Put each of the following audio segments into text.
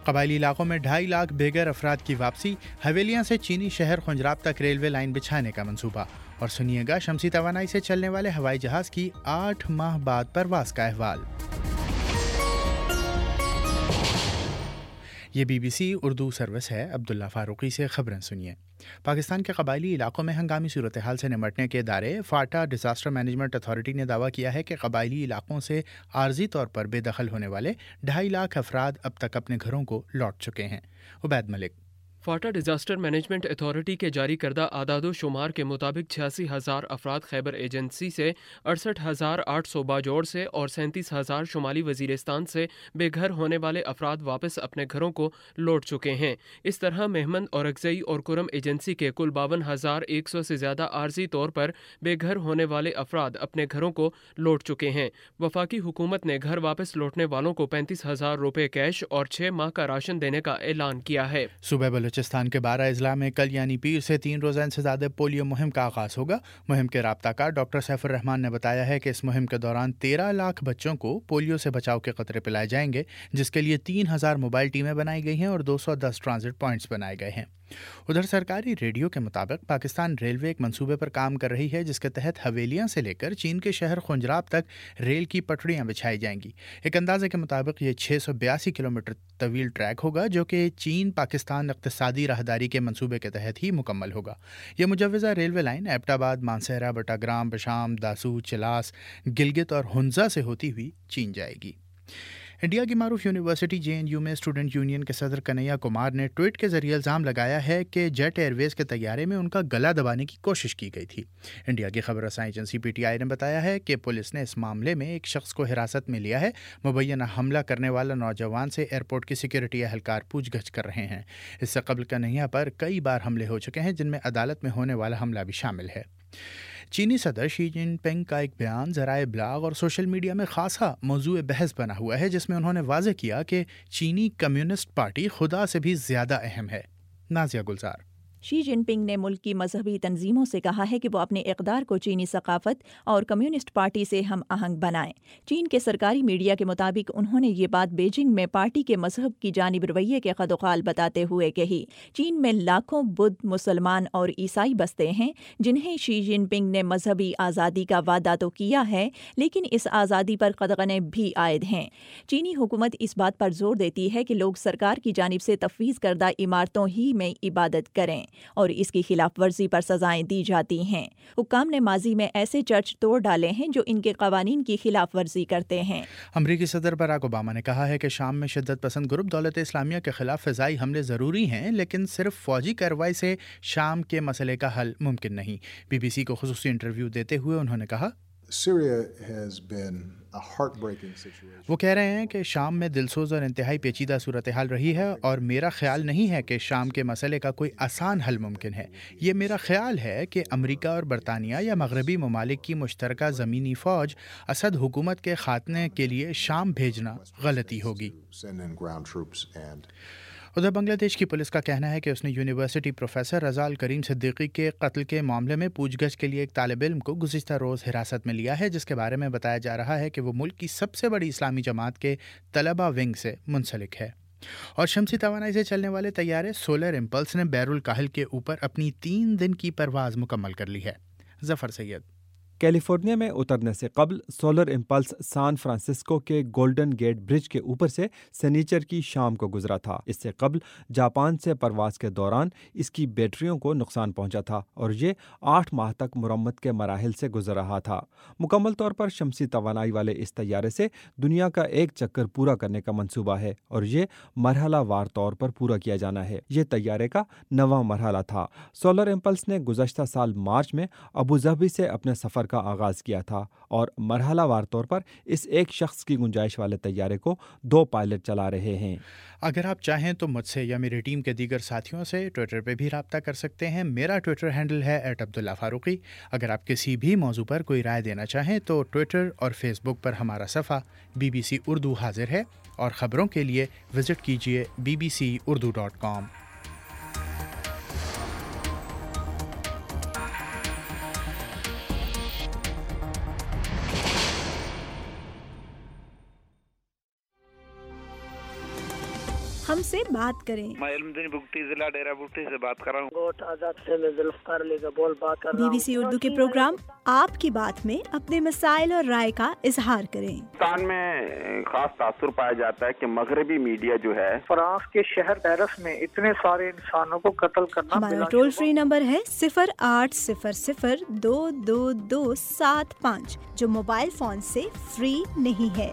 कबायली इलाकों में 2.5 लाख बेघर अफराद की वापसी, हवेलियां से चीनी शहर खुंजराब तक रेलवे लाइन बिछाने का मंसूबा। और सुनिएगा, शमसी तवानाई से चलने वाले हवाई जहाज की 8 माह बाद परवाज का अहवाल। ये BBC उर्दू सर्विस है। अब्दुल्ला फारूकी से खबरें सुनिए। पाकिस्तान के कबायली इलाकों में हंगामी सूरत हाल से निपटने के इदारे फाटा डिजास्टर मैनेजमेंट अथॉरिटी ने दावा किया है कि कबायली इलाकों से आर्जी तौर पर बेदखल होने वाले 2.5 लाख अफराद अब तक अपने घरों को लौट चुके हैं। Ubaid Malik. FATA disaster management authority के जारी करदा आदादो शुमार के मुताबिक 86,000 अफराद खैबर एजेंसी से, 68,800 बाजोड़ से और 37,000 शुमाली वजीरिस्तान से बेघर होने वाले अफराद वापस अपने घरों को लौट चुके हैं। इस तरह मेहमन और अगजई और कुरम एजेंसी के कुल 52,100 से ज़्यादा आर्जी तौर पर बेघर होने वाले अफराद अपने घरों को लौट चुके हैं। वफाकी हुकूमत ने घर वापस लौटने वालों को 35,000 रुपये कैश और 6 माह का राशन देने का ऐलान किया है। सूबे बलूचिस्तान के 12 अजला में कल यानी पीर से 3 रोज़ा इंसदाद पोलियो मुहिम का आगाज होगा। मुहिम के राब्ताकार डॉक्टर सैफुर रहमान ने बताया है कि इस मुहिम के दौरान 13 लाख बच्चों को पोलियो से बचाव के कतरे पिलाए जाएंगे, जिसके लिए 3,000 मोबाइल टीमें बनाई गई हैं और 210 ट्रांजिट पॉइंट्स बनाए गए हैं। उधर सरकारी रेडियो के मुताबिक पाकिस्तान रेलवे एक मंसूबे पर काम कर रही है, जिसके तहत हवेलियां से लेकर चीन के शहर खुंजराब तक रेल की पटड़ियां बिछाई जाएंगी। एक अंदाजे के मुताबिक ये 682 किलोमीटर तवील ट्रैक होगा, जो कि चीन पाकिस्तान इक्तिसादी राहदारी के मंसूबे के तहत ही मुकम्मल होगा। यह मुजव्वज़ा रेलवे लाइन एबटाबाद, मानसहरा, बटाग्राम, बशाम, दासूद, चिलास, गिलगित और हुंजा से होती हुई चीन जाएगी। इंडिया की मारूफ यूनिवर्सिटी JNU में स्टूडेंट यूनियन के सदर कन्हैया कुमार ने ट्वीट के जरिए इल्ज़ाम लगाया है कि जेट एयरवेज के तैयारे में उनका गला दबाने की कोशिश की गई थी। इंडिया की खबर रसाई एजेंसी PTI ने बताया है कि पुलिस ने इस मामले में एक शख्स को हिरासत में लिया है। मुबैना हमला करने वाला नौजवान से एयरपोर्ट की सिक्योरिटी एहलकार पूछगछ कर रहे हैं। इससे कबल कन्हैया पर कई बार हमले हो चुके हैं, जिनमें अदालत में होने वाला हमला भी शामिल है। चीनी सदर शी जिनपिंग का एक बयान ज़राए इब्लाग और सोशल मीडिया में खासा मौजूए बहस बना हुआ है, जिसमें उन्होंने वाज़ेह किया कि चीनी कम्युनिस्ट पार्टी खुदा से भी ज़्यादा अहम है। नाज़िया गुलजार। शी जिनपिंग ने मुल्क की मजहबी तंजीमों से कहा है कि वो अपने इक़दार को चीनी सकाफत और कम्युनिस्ट पार्टी से हम आहंग बनाएं। चीन के सरकारी मीडिया के मुताबिक उन्होंने ये बात बीजिंग में पार्टी के मजहब की जानिब रवैये के खदोखाल बताते हुए कही। चीन में लाखों बुद्ध, मुसलमान और ईसाई बसते हैं, जिन्हें शी जिनपिंग ने मजहबी आज़ादी का वादा तो किया है, लेकिन इस आज़ादी पर कदगने भी आयद हैं। चीनी हुकूमत इस बात पर जोर देती है कि लोग सरकार की जानिब से तफवीज़ करदा इमारतों ही में इबादत करें और इसकी खिलाफ वर्जी पर सजाएं दी जाती हैं। हुक्काम ने माजी में ऐसे चर्च तोड़ डाले हैं जो इनके कवानीन की खिलाफ वर्जी करते हैं। अमरीकी सदर बराक ओबामा ने कहा है कि शाम में शिद्दत पसंद ग्रुप दौलत इस्लामिया के खिलाफ फ़िज़ाई हमले ज़रूरी हैं, लेकिन सिर्फ फ़ौजी कार्रवाई से शाम के मसले का हल मुमकिन नहीं। BBC को खुसूसी इंटरव्यू देते हुए उन्होंने कहा, वो कह रहे हैं कि शाम में दिलसोज और इंतहाई पेचीदा सूरत हाल रही है और मेरा ख्याल नहीं है कि शाम के मसले का कोई आसान हल मुमकिन है। ये मेरा ख्याल है कि अमेरिका और बरतानिया या मगरबी ममालिक की मुश्तरका ज़मीनी फ़ौज असद हुकूमत के ख़ात्मे के लिए शाम भेजना गलती होगी। उधर बांग्लादेश की पुलिस का कहना है कि उसने यूनिवर्सिटी प्रोफेसर रज़ाल करीम सिद्दीकी के कत्ल के मामले में पूछगछ के लिए एक तालिब इल्म को गुज़िश्ता रोज़ हिरासत में लिया है, जिसके बारे में बताया जा रहा है कि वो मुल्क की सबसे बड़ी इस्लामी जमात के तलबा विंग से मुंसलिक है। और शमसी तवानाई से चलने वाले तैयारे सोलर इम्पल्स ने बैरुल काहिल के ऊपर अपनी 3 दिन की परवाज़ मुकम्मल कर ली है। ज़फ़र सैयद। कैलिफोर्निया में उतरने से कबल सोलर इम्पल्स सान फ्रांसिस्को के गोल्डन गेट ब्रिज के ऊपर से सनीचर की शाम को गुजरा था। इससे कबल जापान से परवाज के दौरान इसकी बैटरियों को नुकसान पहुंचा था और ये 8 माह तक मुरम्मत के मराहिल से गुजर रहा था। मुकम्मल तौर पर शमसी तवानाई वाले इस तैयारे से दुनिया का एक चक्कर पूरा करने का मंसूबा है और ये मरहला वार तौर पर पूरा किया जाना है। ये तैयारे का 9वां मरहला था। सोलर इम्पल्स ने गुज़श्ता साल मार्च में अबू धाबी से अपने सफ़र का आगाज किया था और मरहलावार तौर पर इस एक शख्स की गुंजाइश वाले तैयारे को 2 पायलट चला रहे हैं। अगर आप चाहें तो मुझसे या मेरी टीम के दीगर साथियों से ट्विटर पे भी राब्ता कर सकते हैं। मेरा ट्विटर हैंडल है @अब्दुल्ला फारूकी। अगर आप किसी भी मौजू पर कोई राय देना चाहें तो ट्विटर और फेसबुक पर हमारा सफ़ा BBC उर्दू हाजिर है और ख़बरों के लिए विज़िट कीजिए bbcurdu.com। ہم سے بات کریں۔ میں علمدین بگٹی ضلع ڈیرہ بگٹی سے بات کر رہا ہوں۔ بی بی سی اردو کے پروگرام آپ کی بات میں اپنے مسائل اور رائے کا اظہار کریں۔ پاکستان میں خاص تاثر پایا جاتا ہے کہ مغربی میڈیا جو ہے فرانس کے شہر پیرس میں اتنے سارے انسانوں کو قتل کرنا۔ ہمارا ٹول فری نمبر ہے 0800-222-75 جو موبائل فون سے فری نہیں ہے۔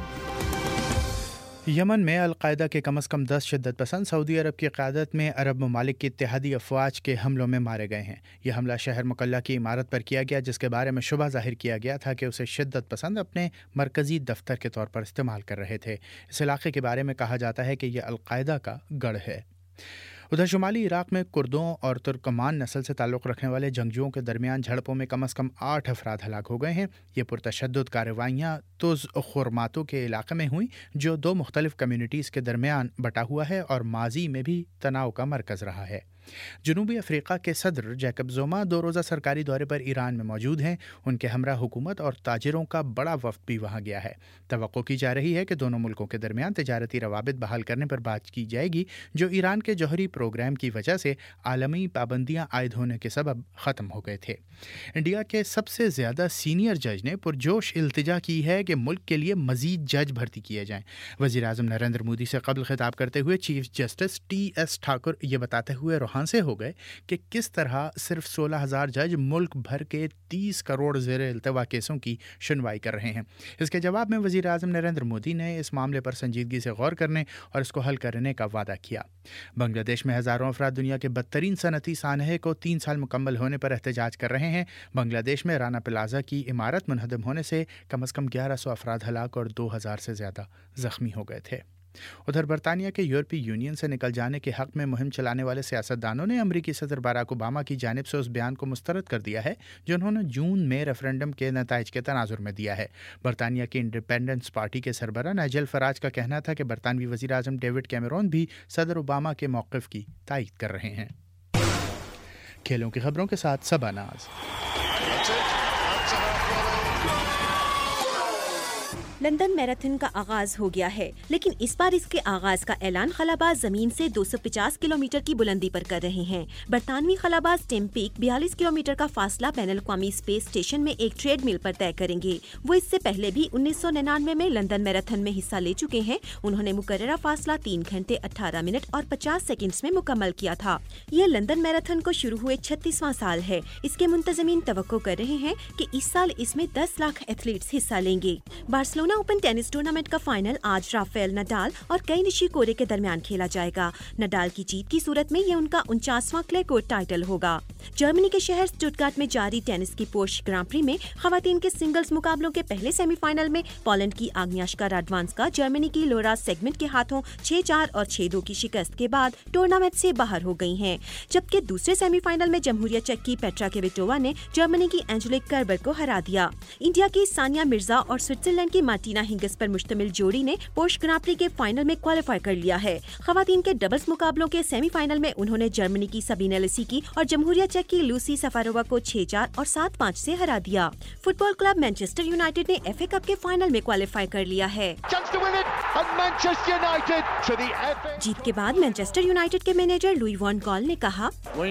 یمن میں القاعدہ کے کم از کم 10 شدت پسند سعودی عرب کی قیادت میں عرب ممالک کی اتحادی افواج کے حملوں میں مارے گئے ہیں۔ یہ حملہ شہر مکلا کی عمارت پر کیا گیا، جس کے بارے میں شبہ ظاہر کیا گیا تھا کہ اسے شدت پسند اپنے مرکزی دفتر کے طور پر استعمال کر رہے تھے۔ اس علاقے کے بارے میں کہا جاتا ہے کہ یہ القاعدہ کا گڑھ ہے۔ ادھر شمالی عراق میں کردوں اور ترکمان نسل سے تعلق رکھنے والے جنگجوؤں کے درمیان جھڑپوں میں کم از کم 8 افراد ہلاک ہو گئے ہیں۔ یہ پرتشدد کارروائیاں توز خورماتو کے علاقے میں ہوئیں، جو 2 مختلف کمیونٹیز کے درمیان بٹا ہوا ہے اور ماضی میں بھی تناؤ کا مرکز رہا ہے۔ جنوبی افریقہ کے صدر جیکب زوما 2 روزہ سرکاری دورے پر ایران میں موجود ہیں۔ ان کے ہمراہ حکومت اور تاجروں کا بڑا وفد بھی وہاں گیا ہے۔ توقع کی جا رہی ہے کہ دونوں ملکوں کے درمیان تجارتی روابط بحال کرنے پر بات کی جائے گی، جو ایران کے جوہری پروگرام کی وجہ سے عالمی پابندیاں عائد ہونے کے سبب ختم ہو گئے تھے۔ انڈیا کے سب سے زیادہ سینئر جج نے پرجوش التجا کی ہے کہ ملک کے لیے مزید جج بھرتی کیے جائیں۔ وزیر اعظم نریندر مودی سے قبل خطاب کرتے ہوئے چیف جسٹس TS ٹھاکر یہ بتاتے ہوئے روحان سے ہو گئے کہ کس طرح صرف 16,000 جج ملک بھر کے 30 کروڑ زیر التوا کیسوں کی سنوائی کر رہے ہیں۔ اس کے جواب میں وزیر اعظم نریندر مودی نے اس معاملے پر سنجیدگی سے غور کرنے اور اس کو حل کرنے کا وعدہ کیا۔ بنگلہ دیش میں ہزاروں افراد دنیا کے بدترین صنعتی سانحے کو 3 سال مکمل ہونے پر احتجاج کر رہے ہیں۔ بنگلہ دیش میں رانا پلازا کی عمارت منہدم ہونے سے کم از کم 1100 افراد ہلاک اور 2000 سے زیادہ زخمی ہو گئے تھے۔ ادھر برطانیہ کے یورپی یونین سے نکل جانے کے حق میں مہم چلانے والے سیاستدانوں نے امریکی صدر باراک اوباما کی جانب سے اس بیان کو مسترد کر دیا ہے جو انہوں نے جون میں ریفرنڈم کے نتائج کے تناظر میں دیا ہے۔ برطانیہ کی انڈیپینڈنس پارٹی کے سربراہ نائجل فراج کا کہنا تھا کہ برطانوی وزیر اعظم ڈیوڈ کیمرون بھی صدر اوباما کے موقف کی تائید کر رہے ہیں۔ کھیلوں کی خبروں کے ساتھ صبا ناز۔ لندن میراتھن کا آغاز ہو گیا ہے، لیکن اس بار اس کے آغاز کا اعلان خلاباز زمین سے 250 کلومیٹر کی بلندی پر کر رہے ہیں۔ برطانوی خلاباز ٹیم پیک 42 کلومیٹر کا فاصلہ بین الاقوامی اسپیس اسٹیشن میں ایک ٹریڈ مل پر طے کریں گے۔ وہ اس سے پہلے بھی 1999 میں لندن میراتھن میں حصہ لے چکے ہیں۔ انہوں نے مقررہ فاصلہ 3 گھنٹے 18 منٹ اور 50 سیکنڈز میں مکمل کیا تھا۔ یہ لندن میراتھن کو شروع ہوئے 36واں سال ہے۔ اس کے منتظمین توقع کر رہے ہیں کہ اس سال اس میں 10 لاکھ ایتھلیٹس حصہ لیں گے۔ بارسلونا اوپن ٹینس ٹورنامنٹ کا فائنل آج رافیل نڈال اور کئی نشیکورے کے درمیان کھیلا جائے گا۔ نڈال کی جیت کی صورت میں یہ ان کا 49واں کلے کورٹ ٹائٹل ہوگا۔ جرمنی کے شہر اسٹٹگارٹ میں جاری ٹینس کی پورش گراں پری میں خواتین کے سنگلز مقابلوں کے پہلے سیمی فائنل میں پولینڈ کی آگنیاشکا راڈوانسکا جرمنی کی لورا سیگمنٹ کے ہاتھوں 6-4 اور 6-2 کی شکست کے بعد ٹورنامنٹ سے باہر ہو گئی ہیں، جبکہ دوسرے سیمی فائنل میں جمہوریہ چیک کی پیٹرا کویٹووا نے جرمنی کی اینجلک کربر کو ہرا دیا۔ انڈیا کی ثانیہ مرزا اور سوئٹزرلینڈ کی مارٹینا ہنگس پر مشتمل جوڑی نے پورش گراں پری کے فائنل میں کوالیفائی کر لیا ہے۔ خواتین کے ڈبلز مقابلوں کے سیمی فائنل میں انہوں نے جرمنی کی سبینہ لیسیکی اور جمہوریہ چیک کی لوسی سفارووا کو 6-4 اور 7-5 سے ہرا دیا۔ Football club Manchester United نے ایف اے کپ کے فائنل میں کوالیفائی کر لیا ہے۔ جیت کے بعد مانچسٹر یونائیٹڈ کے مینیجر لوئی وان گال نے کہا،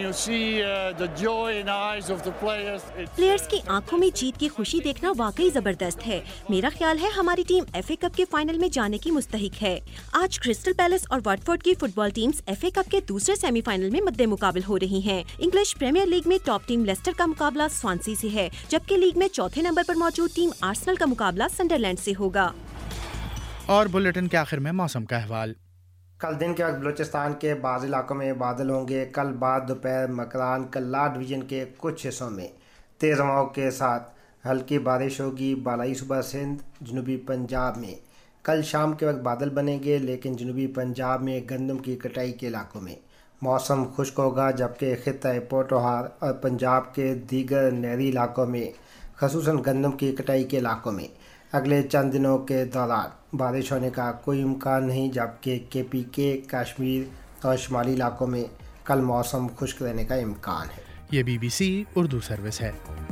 پلیئرز کی آنکھوں میں جیت کی خوشی دیکھنا واقعی زبردست ہے۔ میرا خیال ہے ہماری ٹیم ایف اے کپ کے فائنل میں جانے کی مستحق ہے۔ آج کرسٹل پیلس اور واٹفورڈ کی football teams F A cup کے دوسرے سیمی فائنل میں مد مقابل ہو رہی ہیں۔ انگلش پریمیئر لیگ میں ٹاپ ٹیم لیسٹر کا مقابلہ سوانسی سے ہے، جبکہ لیگ میں چوتھے نمبر پر موجود ٹیم آرسنل کا مقابلہ سنڈرلینڈ سے ہوگا۔ اور بلیٹن کے آخر میں موسم کا احوال۔ کل دن کے وقت بلوچستان کے بعض علاقوں میں بادل ہوں گے۔ کل بعد دوپہر مکران کلا ڈویژن کے کچھ حصوں میں تیز ہواؤں کے ساتھ ہلکی بارش ہوگی۔ بالائی صوبہ سندھ، جنوبی پنجاب میں کل شام کے وقت بادل بنیں گے، لیکن جنوبی پنجاب میں گندم کی کٹائی کے علاقوں میں موسم خشک ہوگا، جبکہ خطہ پوٹوہار اور پنجاب کے دیگر نہری علاقوں میں خصوصاً گندم کی کٹائی کے علاقوں میں اگلے چند دنوں کے دوران بارش ہونے کا کوئی امکان نہیں، جبکہ KPK، کشمیر اور شمالی علاقوں میں کل موسم خشک رہنے کا امکان ہے۔ یہ BBC اردو سروس ہے۔